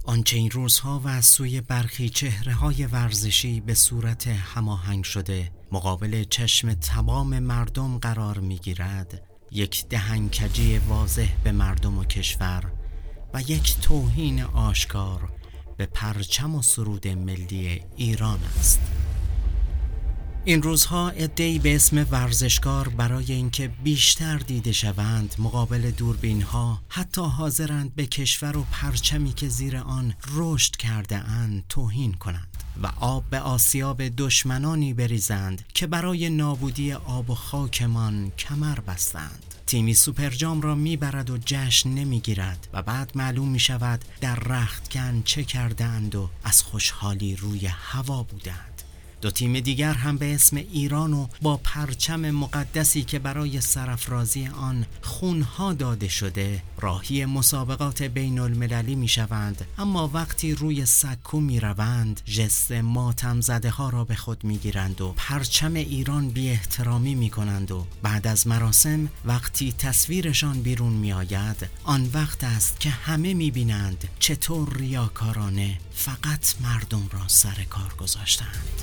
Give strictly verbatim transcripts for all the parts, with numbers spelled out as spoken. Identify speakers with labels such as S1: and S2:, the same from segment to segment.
S1: آنچه این روزها و از سوی برخی چهره‌های ورزشی به صورت هماهنگ شده مقابل چشم تمام مردم قرار می‌گیرد، یک دهنکجی واضح به مردم و کشور و یک توهین آشکار به پرچم و سرود ملی ایران است. این روزها عده‌ای به اسم ورزشکار برای اینکه بیشتر دیده شوند مقابل دوربین‌ها حتی حاضرند به کشور و پرچمی که زیر آن رشد کرده اند توهین کنند و آب به آسیاب دشمنانی بریزند که برای نابودی آب و خاکمان کمر بستند. تیمی سوپرجام را میبرد و جشن نمیگیرد و بعد معلوم میشود در رختکن چه کردند و از خوشحالی روی هوا بودند. دو تیم دیگر هم به اسم ایران و با پرچم مقدسی که برای سرافرازی آن خونها داده شده راهی مسابقات بین المللی می شوند، اما وقتی روی سکو می روند ژست ماتم زده ها را به خود می گیرند و پرچم ایران بی احترامی می کنند و بعد از مراسم وقتی تصویرشان بیرون می آید آن وقت است که همه می بینند چطور ریاکارانه فقط مردم را سر کار گذاشتند.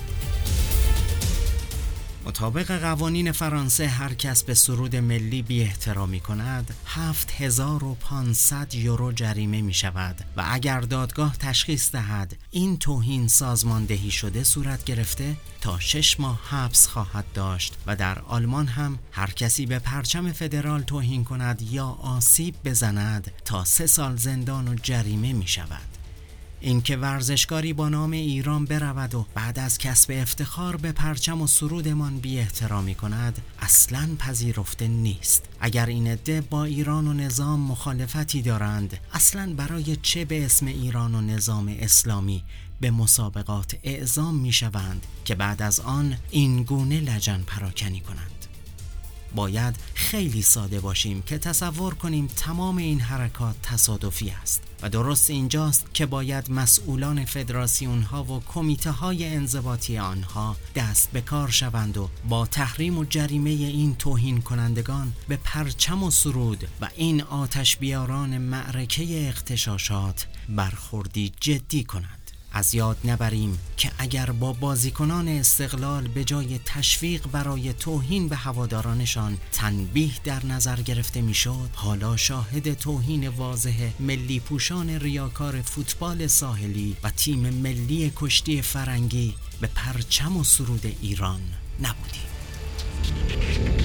S1: مطابق قوانین فرانسه هر کس به سرود ملی بی احترامی کند هفت هزار و پانصد یورو جریمه می شود و اگر دادگاه تشخیص دهد این توهین سازماندهی شده صورت گرفته تا شش ماه حبس خواهد داشت و در آلمان هم هر کسی به پرچم فدرال توهین کند یا آسیب بزند تا سه سال زندان و جریمه می شود. این که ورزشکاری با نام ایران برود و بعد از کسب افتخار به پرچم و سرودمان بی احترامی کند اصلاً پذیرفته نیست. اگر این عده با ایران و نظام مخالفتی دارند اصلاً برای چه به اسم ایران و نظام اسلامی به مسابقات اعزام می شوند که بعد از آن این گونه لجن پراکنی کنند؟ باید خیلی ساده باشیم که تصور کنیم تمام این حرکات تصادفی است و درست اینجاست که باید مسئولان فدراسیون ها و کمیته های انضباطی آنها دست به کار شوند و با تحریم و جریمه این توهین کنندگان به پرچم و سرود و این آتش بیاران معرکه اغتشاشات برخوردی جدی کنند. از یاد نبریم که اگر با بازیکنان استقلال به جای تشویق برای توهین به هوادارانشان تنبیه در نظر گرفته میشد، حالا شاهد توهین واضح ملی پوشان ریاکار فوتبال ساحلی و تیم ملی کشتی فرنگی به پرچم و سرود ایران نبودیم.